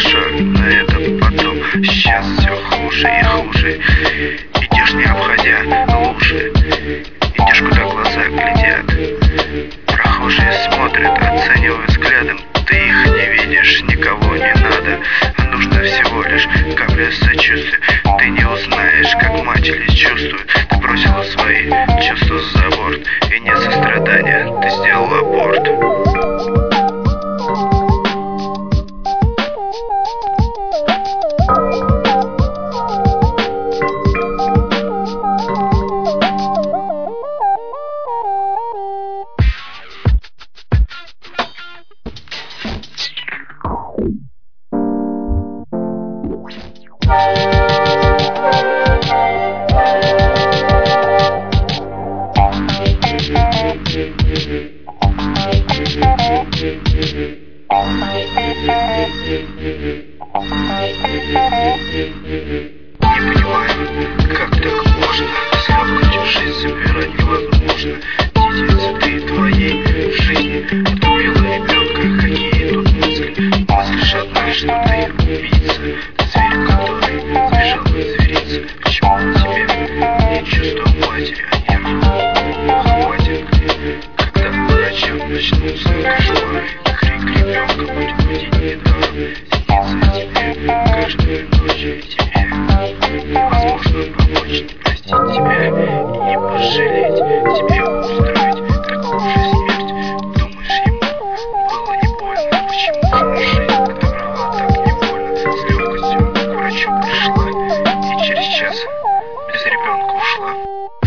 хорошо, но это потом. Сейчас все хуже и хуже. Идешь, не обходя лужи, идешь, куда глаза глядят. Прохожие смотрят, оценивают взглядом. Ты их не видишь, никого не надо, а нужно всего лишь капля сочувствия. Ты не узнаешь, как матери чувствуют. Ты бросила свои чувства за борт, и не сострадания, ты сделал аборт. Не понимаю, как так можно с легкостью жизнь забирать невозможно. Дети, ты твоей жизни отгубила ребенка. Какие тут мысли? Мысль лишь одна, что ты убийца. Ты зверь, который сбежал от зверицы. Почему тебе нет чувства матери, а я? Хватит ли, когда ночам начнутся кошмары? Крик ребенка будет будить недаром. Снится тебе каждую ночь, и тебе невозможно помочь, не простить тебя и не пожалеть. Тебе устроить такую же смерть. Думаешь, ему было не больно? Почему же жизнь отобрала так невольно? С легкостью к врачу пришла и через час без ребенка ушла.